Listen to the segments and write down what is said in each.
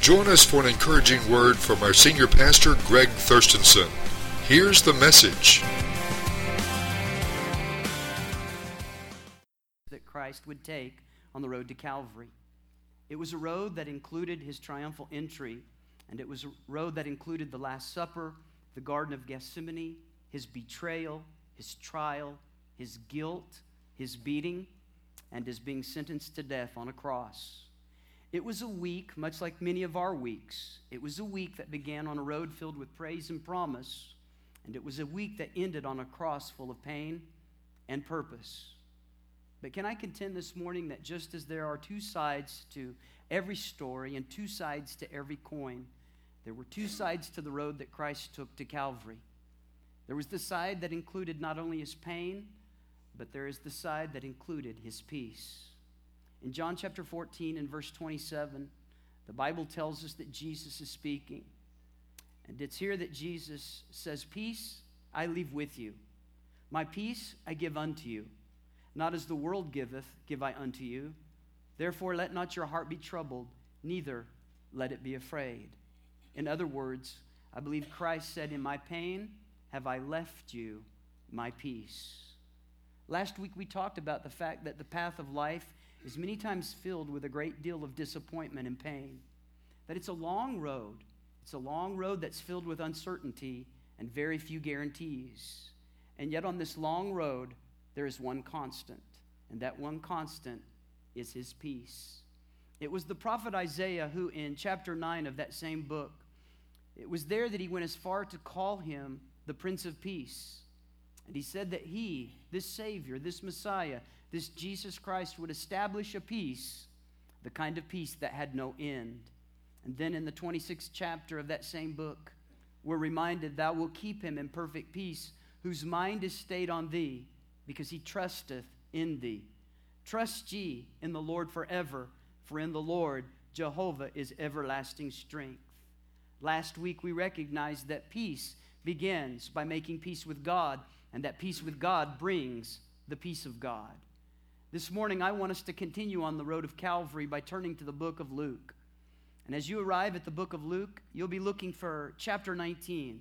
Join us for an encouraging word from our senior pastor, Greg Thurstonson. Here's the message. That Christ would take on the road to Calvary. It was a road that included his triumphal entry, and it was a road that included the Last Supper, the Garden of Gethsemane, his betrayal, his trial, his guilt, his beating, and his being sentenced to death on a cross. It was a week, much like many of our weeks. It was a week that began on a road filled with praise and promise, and it was a week that ended on a cross full of pain and purpose. But can I contend this morning that just as there are two sides to every story and two sides to every coin, there were two sides to the road that Christ took to Calvary. There was the side that included not only his pain, but there is the side that included his peace. In John chapter 14 and verse 27, the Bible tells us that Jesus is speaking. And it's here that Jesus says, "Peace I leave with you. My peace I give unto you. Not as the world giveth, give I unto you. Therefore let not your heart be troubled, neither let it be afraid." In other words, I believe Christ said, "In my pain have I left you my peace." Last week we talked about the fact that the path of life is many times filled with a great deal of disappointment and pain. That it's a long road. It's a long road that's filled with uncertainty and very few guarantees. And yet on this long road, there is one constant. And that one constant is his peace. It was the prophet Isaiah who in chapter 9 of that same book, it was there that he went as far to call him the Prince of Peace. And he said that he, this Savior, this Messiah, this Jesus Christ would establish a peace, the kind of peace that had no end. And then in the 26th chapter of that same book, we're reminded, "Thou wilt keep him in perfect peace, whose mind is stayed on thee, because he trusteth in thee. Trust ye in the Lord forever, for in the Lord Jehovah is everlasting strength." Last week we recognized that peace begins by making peace with God, and that peace with God brings the peace of God. This morning, I want us to continue on the road of Calvary by turning to the book of Luke. And as you arrive at the book of Luke, you'll be looking for chapter 19.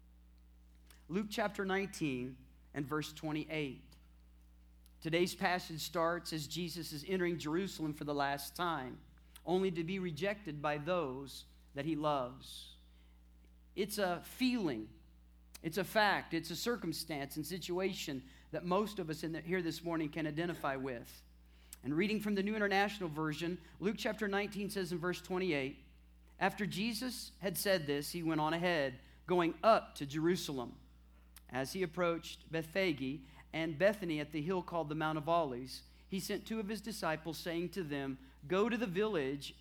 Luke chapter 19 and verse 28. Today's passage starts as Jesus is entering Jerusalem for the last time, only to be rejected by those that he loves. It's a feeling, it's a fact, it's a circumstance and situation that most of us here this morning can identify with. And reading from the New International Version, Luke chapter 19 says in verse 28, "After Jesus had said this, he went on ahead, going up to Jerusalem. As he approached Bethphage and Bethany at the hill called the Mount of Olives, he sent two of his disciples, saying to them, Go to the village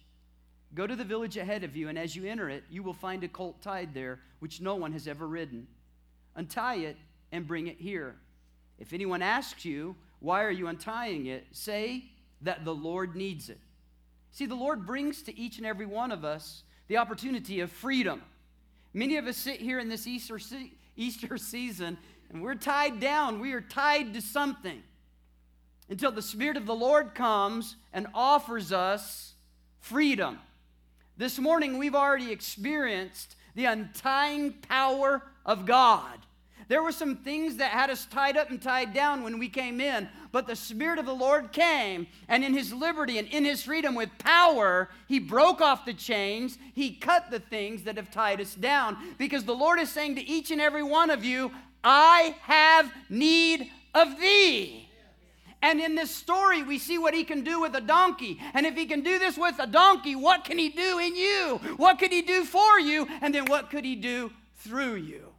ahead of you, and as you enter it, you will find a colt tied there, which no one has ever ridden. Untie it and bring it here. If anyone asks you, why are you untying it, say that the Lord needs it." See, the Lord brings to each and every one of us the opportunity of freedom. Many of us sit here in this Easter season, and we're tied down. We are tied to something until the Spirit of the Lord comes and offers us freedom. This morning, we've already experienced the untying power of God. There were some things that had us tied up and tied down when we came in, but the Spirit of the Lord came, and in his liberty and in his freedom with power, he broke off the chains, he cut the things that have tied us down, because the Lord is saying to each and every one of you, "I have need of thee." And in this story, we see what he can do with a donkey. And if he can do this with a donkey, what can he do in you? What could he do for you? And then what could he do through you?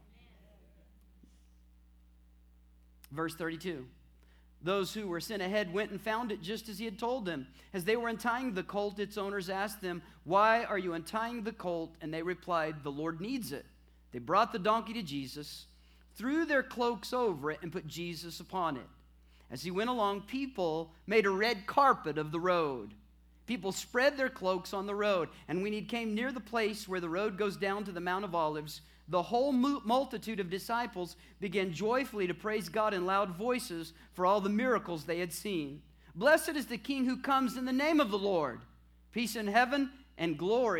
Verse 32, "Those who were sent ahead went and found it just as he had told them. As they were untying the colt, its owners asked them, 'Why are you untying the colt?' And they replied, 'The Lord needs it.' They brought the donkey to Jesus, threw their cloaks over it, and put Jesus upon it. As he went along, people made a red carpet of the road. People spread their cloaks on the road. And when he came near the place where the road goes down to the Mount of Olives, the whole multitude of disciples began joyfully to praise God in loud voices for all the miracles they had seen. 'Blessed is the King who comes in the name of the Lord. Peace in heaven and glory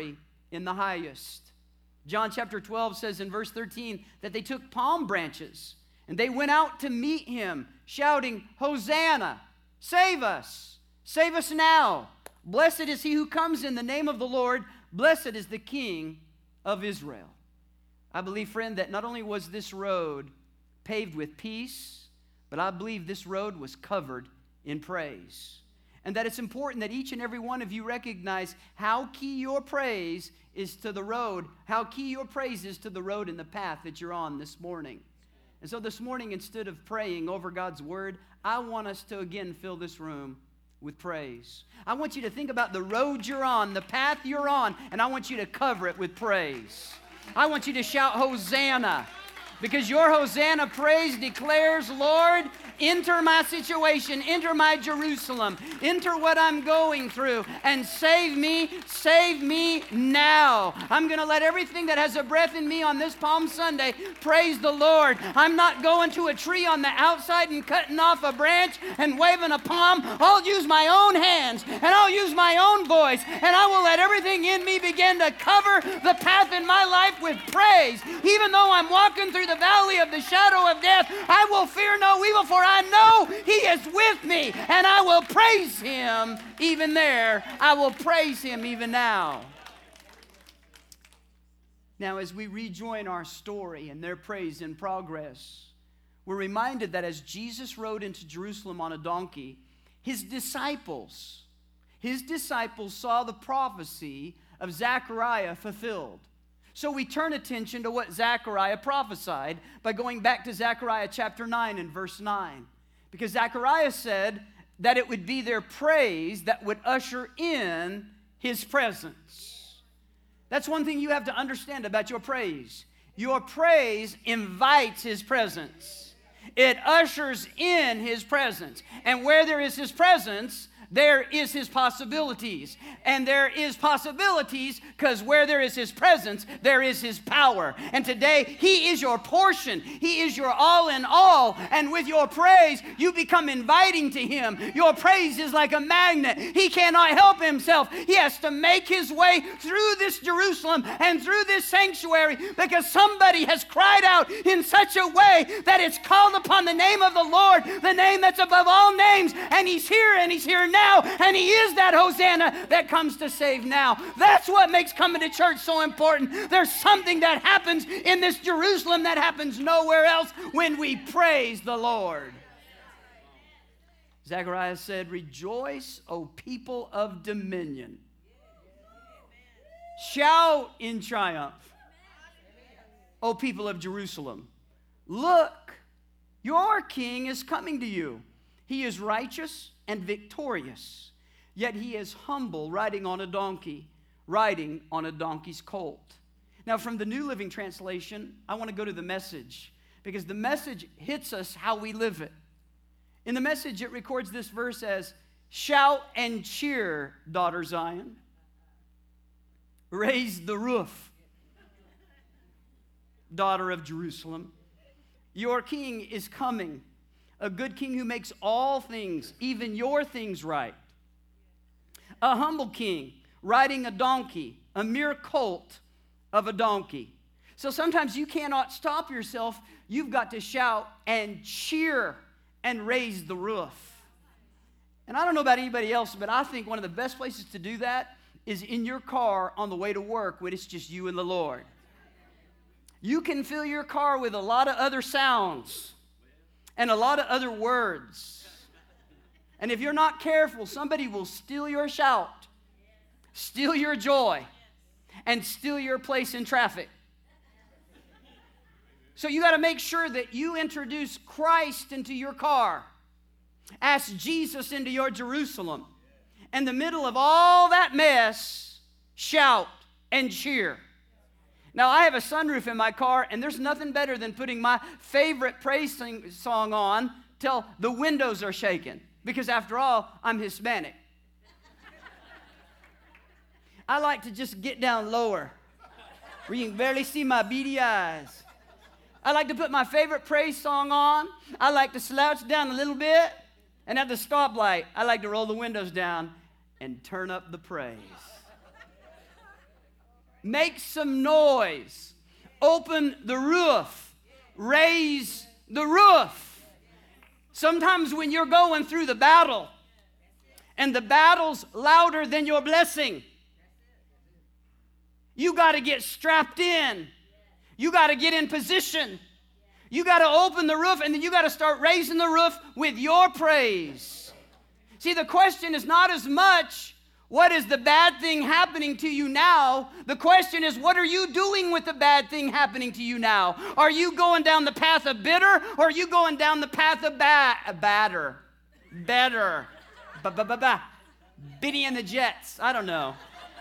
in the highest. John chapter 12 says in verse 13 that they took palm branches and they went out to meet him, shouting, Hosanna, save us now. Blessed is he who comes in the name of the Lord. Blessed is the King of Israel. I believe, friend, that not only was this road paved with peace, but I believe this road was covered in praise. And that it's important that each and every one of you recognize how key your praise is to the road, how key your praise is to the road and the path that you're on this morning. And so this morning, instead of praying over God's word, I want us to again fill this room with praise. I want you to think about the road you're on, the path you're on, and I want you to cover it with praise. I want you to shout Hosanna, because your Hosanna praise declares, Lord, enter my situation, enter my Jerusalem, enter what I'm going through, and save me now. I'm going to let everything that has a breath in me on this Palm Sunday praise the Lord. I'm not going to a tree on the outside and cutting off a branch and waving a palm. I'll use my own hands, and I'll use my own voice, and I will let everything in me begin to cover the path in my life with praise. Even though I'm walking through the valley of the shadow of death, I will fear no evil, for I know he is with me, and I will praise him even there. I will praise him even now. Now, as we rejoin our story and their praise in progress, we're reminded that as Jesus rode into Jerusalem on a donkey, his disciples saw the prophecy of Zechariah fulfilled. So we turn attention to what Zechariah prophesied by going back to Zechariah chapter 9 and verse 9. Because Zechariah said that it would be their praise that would usher in his presence. That's one thing you have to understand about your praise. Your praise invites his presence. It ushers in his presence. And where there is his presence, there is his possibilities. And there is possibilities because where there is his presence, there is his power. And today, he is your portion. He is your all in all. And with your praise, you become inviting to him. Your praise is like a magnet. He cannot help himself. He has to make his way through this Jerusalem and through this sanctuary because somebody has cried out in such a way that it's called upon the name of the Lord, the name that's above all names. And he's here now. And he is that Hosanna that comes to save now. That's what makes coming to church so important. There's something that happens in this Jerusalem that happens nowhere else when we praise the Lord. Zechariah said, "Rejoice, O people of dominion. Shout in triumph, O people of Jerusalem. Look, your king is coming to you. He is righteous and victorious, yet he is humble, riding on a donkey's colt." Now, from the New Living Translation, I want to go to the Message, because the Message hits us how we live it. In the Message, it records this verse as, "Shout and cheer, daughter Zion. Raise the roof, daughter of Jerusalem. Your king is coming. A good king who makes all things, even your things, right. A humble king riding a donkey, a mere colt of a donkey." So sometimes you cannot stop yourself. You've got to shout and cheer and raise the roof. And I don't know about anybody else, but I think one of the best places to do that is in your car on the way to work when it's just you and the Lord. You can fill your car with a lot of other sounds and a lot of other words. And if you're not careful, somebody will steal your shout, steal your joy, and steal your place in traffic. So you got to make sure that you introduce Christ into your car. Ask Jesus into your Jerusalem. In the middle of all that mess, shout and cheer. Now, I have a sunroof in my car, and there's nothing better than putting my favorite praise song on till the windows are shaking. Because after all, I'm Hispanic. I like to just get down lower, where you can barely see my beady eyes. I like to put my favorite praise song on. I like to slouch down a little bit. And at the stoplight, I like to roll the windows down and turn up the praise. Make some noise. Open the roof. Raise the roof. Sometimes when you're going through the battle and the battle's louder than your blessing, you got to get strapped in. You got to get in position. You got to open the roof, and then you got to start raising the roof with your praise. See, the question is not as much, what is the bad thing happening to you now? The question is, what are you doing with the bad thing happening to you now? Are you going down the path of bitter, or are you going down the path of better? Biddy and the Jets. I don't know.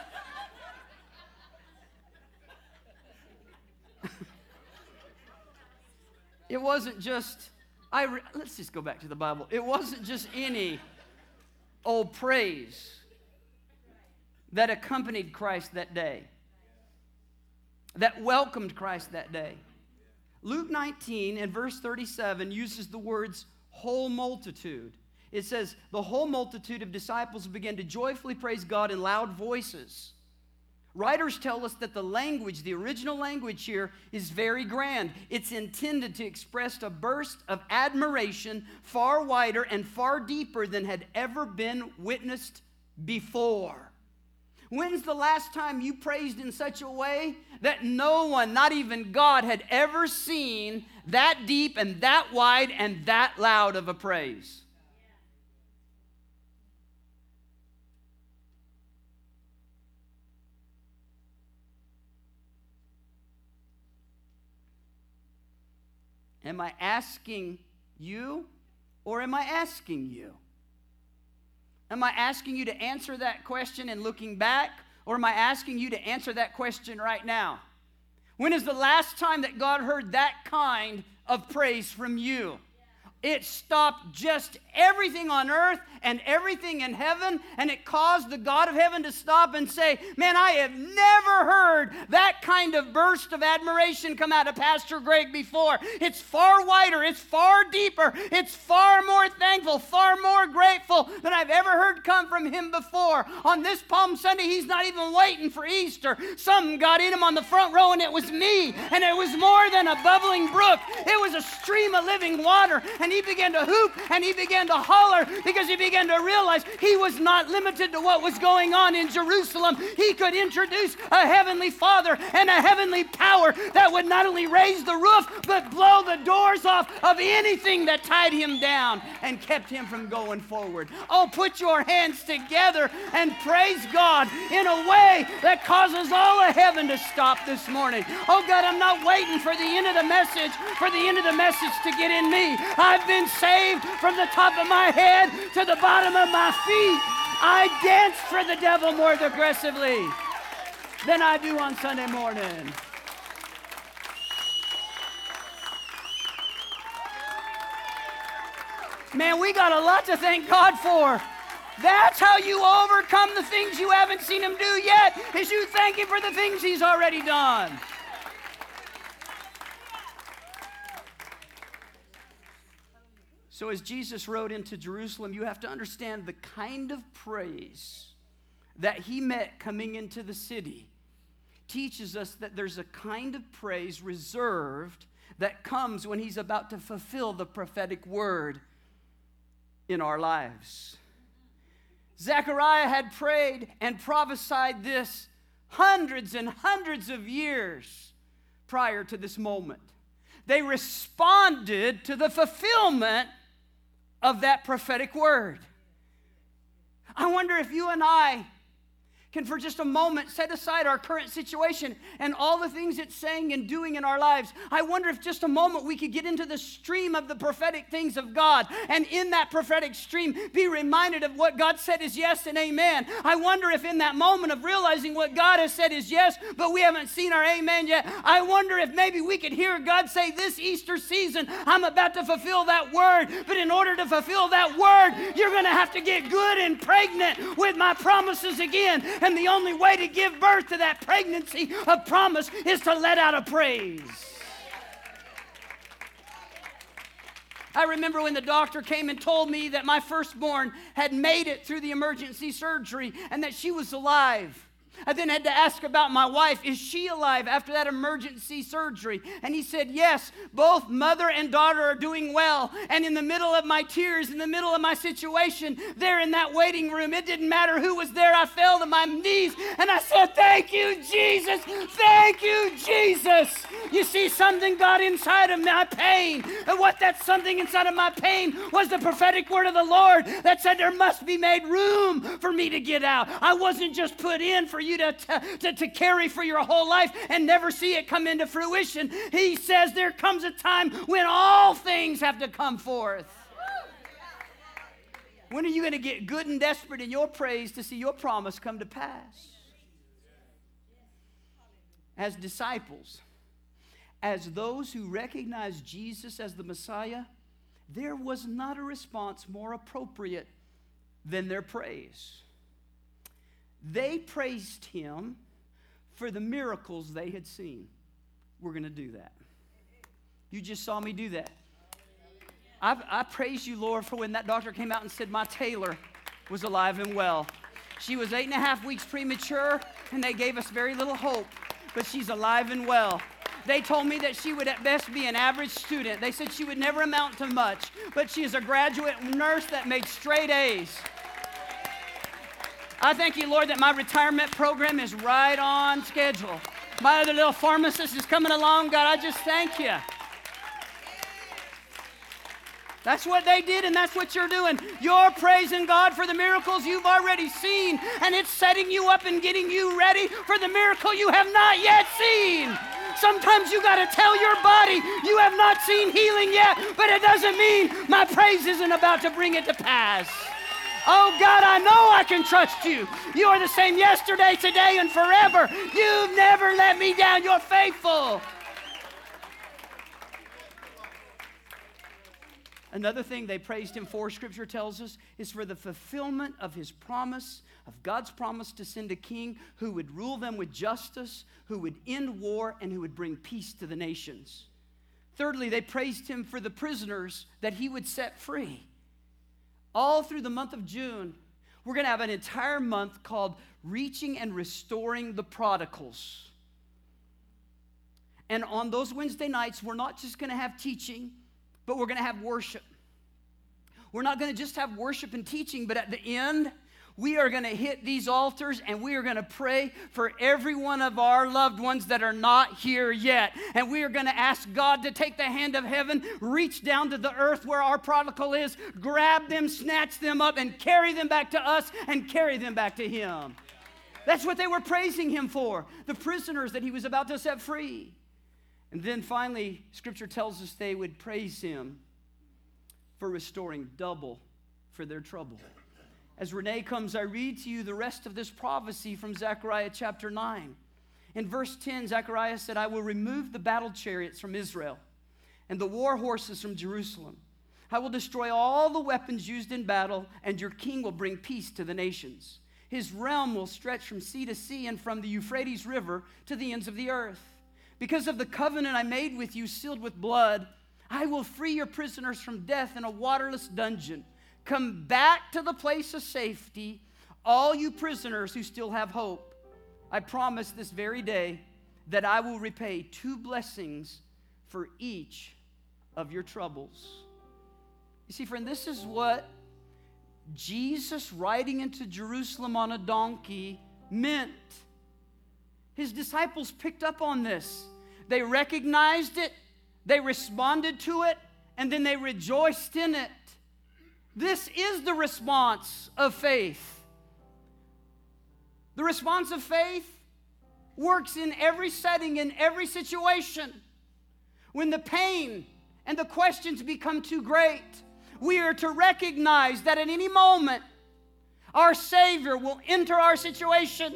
It wasn't just, let's just go back to the Bible. It wasn't just any old praise that accompanied Christ that day, that welcomed Christ that day. Luke 19 and verse 37 uses the words whole multitude. It says, the whole multitude of disciples began to joyfully praise God in loud voices. Writers tell us that the language, the original language here, is very grand. It's intended to express a burst of admiration far wider and far deeper than had ever been witnessed before. When's the last time you praised in such a way that no one, not even God, had ever seen that deep and that wide and that loud of a praise? Am I asking you, or am I asking you? Am I asking you to answer that question and looking back, or am I asking you to answer that question right now? When is the last time that God heard that kind of praise from you? It stopped just everything on earth and everything in heaven, and it caused the God of heaven to stop and say, man, I have never heard that kind of burst of admiration come out of Pastor Greg before. It's far wider, it's far deeper, it's far more thankful, far more grateful than I've ever heard come from him before. On this Palm Sunday, he's not even waiting for Easter. Something got in him on the front row, and it was me, and it was more than a bubbling brook. It was a stream of living water, and he began to hoop, and he began to holler, because he began to realize he was not limited to what was going on in Jerusalem. He could introduce a heavenly Father and a heavenly power that would not only raise the roof, but blow the doors off of anything that tied him down and kept him from going forward. Oh, put your hands together and praise God in a way that causes all of heaven to stop this morning. Oh God, I'm not waiting for the end of the message, to get in me. I've been saved from the top of my head to the bottom of my feet. I dance for the devil more aggressively than I do on Sunday morning. Man, we got a lot to thank God for. That's how you overcome the things you haven't seen him do yet, is you thank him for the things he's already done. So as Jesus rode into Jerusalem, you have to understand the kind of praise that he met coming into the city teaches us that there's a kind of praise reserved that comes when he's about to fulfill the prophetic word in our lives. Zechariah had prayed and prophesied this hundreds and hundreds of years prior to this moment. They responded to the fulfillment of that prophetic word. I wonder if you and I can for just a moment set aside our current situation and all the things it's saying and doing in our lives. I wonder if just a moment we could get into the stream of the prophetic things of God, and in that prophetic stream be reminded of what God said is yes and amen. I wonder if in that moment of realizing what God has said is yes, but we haven't seen our amen yet, I wonder if maybe we could hear God say, this Easter season, I'm about to fulfill that word, but in order to fulfill that word, you're going to have to get good and pregnant with my promises again. And the only way to give birth to that pregnancy of promise is to let out a praise. I remember when the doctor came and told me that my firstborn had made it through the emergency surgery and that she was alive. I then had to ask about my wife. Is she alive after that emergency surgery? And he said, yes, both mother and daughter are doing well. And in the middle of my tears, in the middle of my situation, there in that waiting room, it didn't matter who was there. I fell to my knees and I said, thank you, Jesus. Thank you, Jesus. You see, something got inside of my pain. And what that something inside of my pain was the prophetic word of the Lord that said there must be made room for me to get out. I wasn't just put in for you to carry for your whole life and never see it come into fruition. He says there comes a time when all things have to come forth. When are you going to get good and desperate in your praise to see your promise come to pass? As disciples, as those who recognize Jesus as the Messiah, there was not a response more appropriate than their praise. They praised him for the miracles they had seen. We're going to do that. You just saw me do that. I praise you, Lord, for when that doctor came out and said my Taylor was alive and well. She was 8.5 weeks premature, and they gave us very little hope, but she's alive and well. They told me that she would at best be an average student. They said she would never amount to much, but she is a graduate nurse that made straight A's. I thank you, Lord, that my retirement program is right on schedule. My other little pharmacist is coming along. God, I just thank you. That's what they did, and that's what you're doing. You're praising God for the miracles you've already seen, and it's setting you up and getting you ready for the miracle you have not yet seen. Sometimes you got to tell your body you have not seen healing yet, but it doesn't mean my praise isn't about to bring it to pass. Oh, God, I know I can trust you. You are the same yesterday, today, and forever. You've never let me down. You're faithful. Another thing they praised him for, Scripture tells us, is for the fulfillment of his promise, of God's promise to send a king who would rule them with justice, who would end war, and who would bring peace to the nations. Thirdly, they praised him for the prisoners that he would set free. All through the month of June, we're going to have an entire month called Reaching and Restoring the Prodigals. And on those Wednesday nights, we're not just going to have teaching, but we're going to have worship. We're not going to just have worship and teaching, but at the end, we are going to hit these altars and we are going to pray for every one of our loved ones that are not here yet. And we are going to ask God to take the hand of heaven, reach down to the earth where our prodigal is, grab them, snatch them up, and carry them back to us and carry them back to him. That's what they were praising him for, the prisoners that he was about to set free. And then finally, Scripture tells us they would praise him for restoring double for their trouble. As Renee comes, I read to you the rest of this prophecy from Zechariah chapter 9. In verse 10, Zechariah said, I will remove the battle chariots from Israel and the war horses from Jerusalem. I will destroy all the weapons used in battle, and your king will bring peace to the nations. His realm will stretch from sea to sea and from the Euphrates River to the ends of the earth. Because of the covenant I made with you, sealed with blood, I will free your prisoners from death in a waterless dungeon. Come back to the place of safety, all you prisoners who still have hope. I promise this very day that I will repay 2 blessings for each of your troubles. You see, friend, this is what Jesus riding into Jerusalem on a donkey meant. His disciples picked up on this. They recognized it, they responded to it, and then they rejoiced in it. This is the response of faith. The response of faith works in every setting, in every situation. When the pain and the questions become too great, we are to recognize that at any moment, our Savior will enter our situation,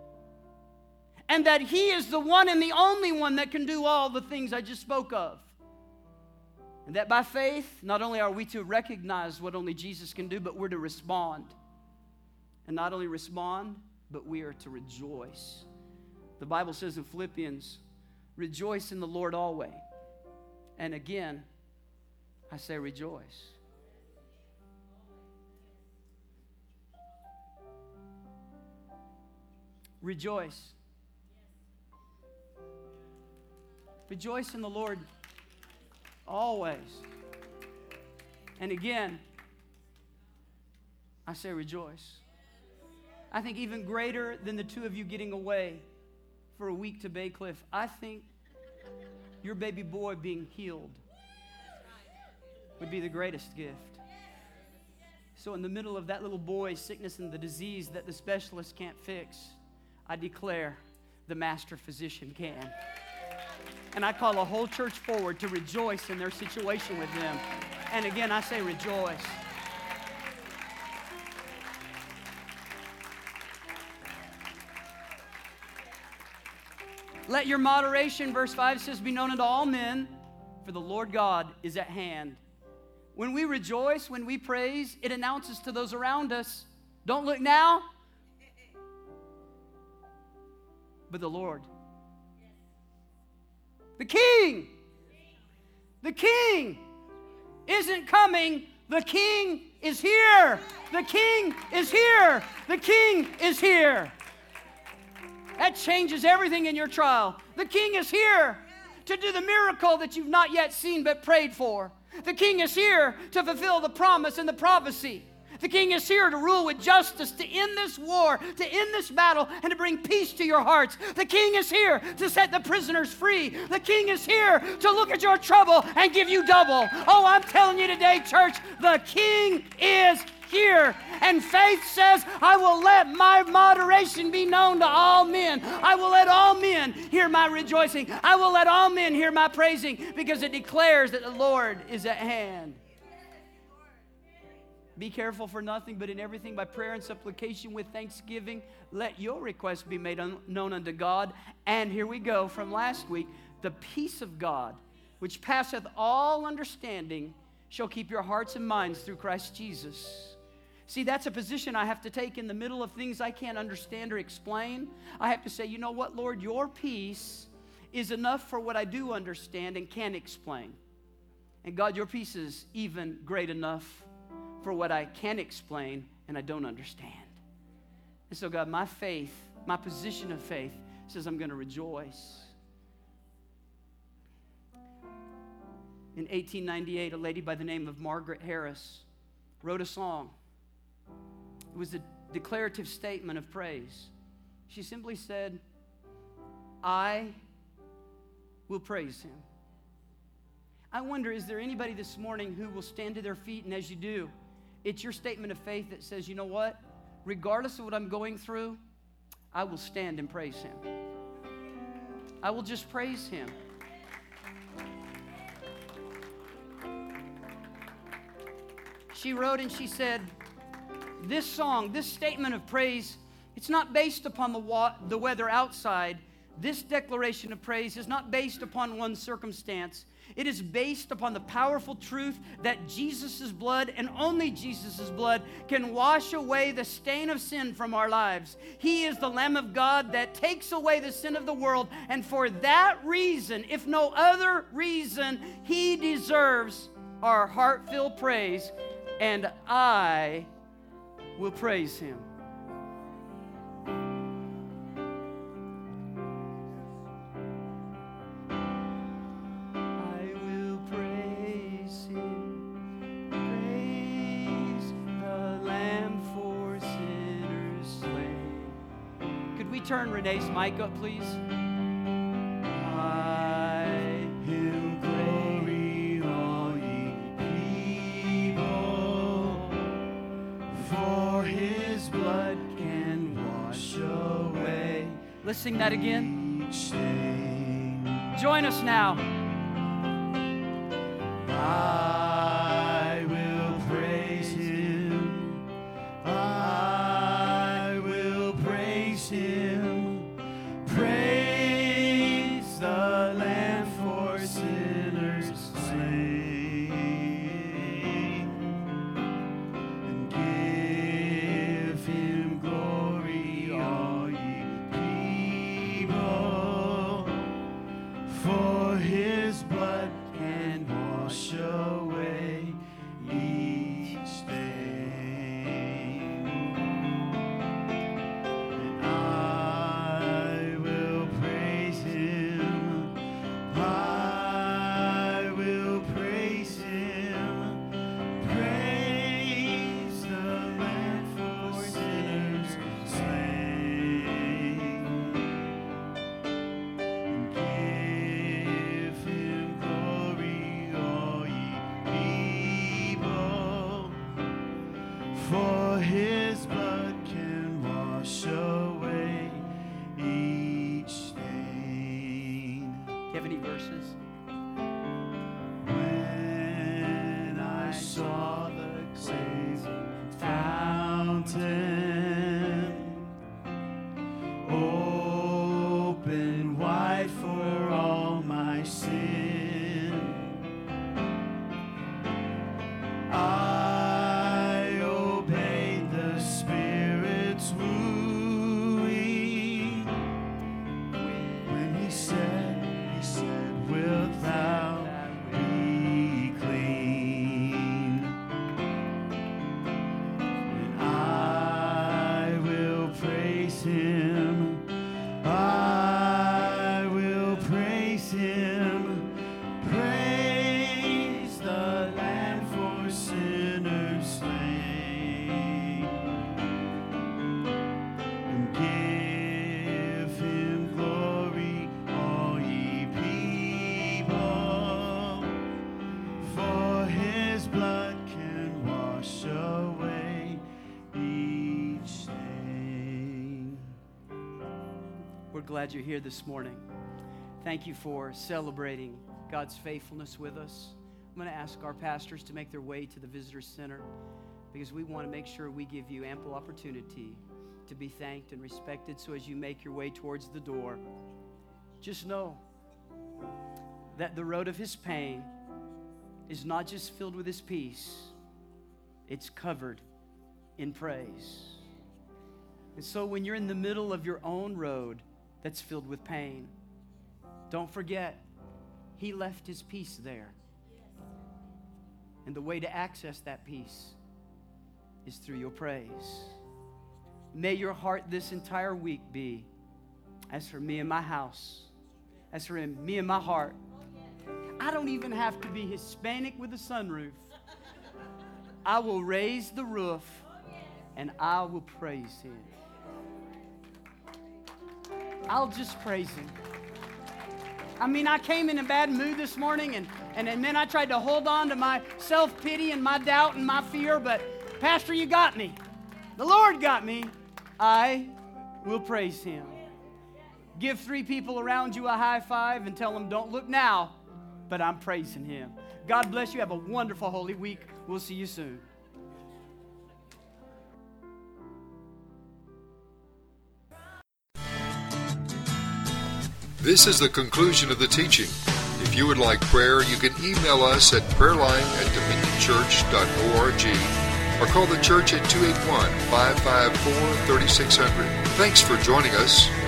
and that he is the one and the only one that can do all the things I just spoke of. And that by faith, not only are we to recognize what only Jesus can do, but we're to respond. And not only respond, but we are to rejoice. The Bible says in Philippians, rejoice in the Lord always. And again, I say rejoice. rejoice. Rejoice in the Lord always. And again, I say rejoice. I think even greater than the two of you getting away for a week to Bay Cliff, I think your baby boy being healed would be the greatest gift. So in the middle of that little boy's sickness and the disease that the specialist can't fix, I declare the master physician can. And I call a whole church forward to rejoice in their situation with them. And again, I say rejoice. Let your moderation, verse 5 says, be known unto all men, for the Lord God is at hand. When we rejoice, when we praise, it announces to those around us, don't look now, but the Lord. The King isn't coming. The King is here. The King is here. The King is here. That changes everything in your trial. The King is here to do the miracle that you've not yet seen but prayed for. The King is here to fulfill the promise and the prophecy. The King is here to rule with justice, to end this war, to end this battle, and to bring peace to your hearts. The King is here to set the prisoners free. The King is here to look at your trouble and give you double. Oh, I'm telling you today, church, the King is here. And faith says, I will let my moderation be known to all men. I will let all men hear my rejoicing. I will let all men hear my praising, because it declares that the Lord is at hand. Be careful for nothing, but in everything by prayer and supplication with thanksgiving, let your requests be made known unto God. And here we go from last week, the peace of God, which passeth all understanding, shall keep your hearts and minds through Christ Jesus. See, that's a position I have to take in the middle of things I can't understand or explain. I have to say, you know what, Lord, your peace is enough for what I do understand and can explain. And God, your peace is even great enough for what I can explain and I don't understand. And so, God, my faith, my position of faith says I'm going to rejoice. In 1898, a lady by the name of Margaret Harris wrote a song. It was a declarative statement of praise. She simply said, I will praise him. I wonder, is there anybody this morning who will stand to their feet, and as you do, it's your statement of faith that says, you know what? Regardless of what I'm going through, I will stand and praise him. I will just praise him. She wrote and she said, this song, this statement of praise, it's not based upon the weather outside. This declaration of praise is not based upon one circumstance. It is based upon the powerful truth that Jesus' blood and only Jesus' blood can wash away the stain of sin from our lives. He is the Lamb of God that takes away the sin of the world, and for that reason, if no other reason, he deserves our heart-filled praise, and I will praise him. I will praise him, praise the Lamb for sinners slain. Could we turn Renee's mic up, please? Let's sing that again. Join us now. I will praise him. I will praise him. Praise the Lamb for sinners slain. And give him glory, all ye people, for his blood can wash away you have any verses? When I saw the cleansing fountain open wide for all my sin, I obeyed the Spirit's wooing. When He said, wilt thou be clean? And I will praise Him. I will praise Him. Praise the Lamb for sinners slain. And give Him glory, all ye people, for His blood can wash away each stain. We're glad you're here this morning. Thank you for celebrating God's faithfulness with us. I'm going to ask our pastors to make their way to the visitor center because we want to make sure we give you ample opportunity to be thanked and respected. So as you make your way towards the door, just know that the road of His pain is not just filled with His peace, it's covered in praise. And so when you're in the middle of your own road that's filled with pain, don't forget, He left His peace there. And the way to access that peace is through your praise. May your heart this entire week be, as for me and my house, as for me and my heart, I don't even have to be Hispanic with a sunroof. I will raise the roof and I will praise Him. I'll just praise Him. I mean, I came in a bad mood this morning, and then I tried to hold on to my self-pity and my doubt and my fear, but Pastor, you got me. The Lord got me. I will praise Him. Give 3 people around you a high five and tell them, don't look now, but I'm praising Him. God bless you. Have a wonderful Holy Week. We'll see you soon. This is the conclusion of the teaching. If you would like prayer, you can email us at prayerline@dominionchurch.org or call the church at 281-554-3600. Thanks for joining us.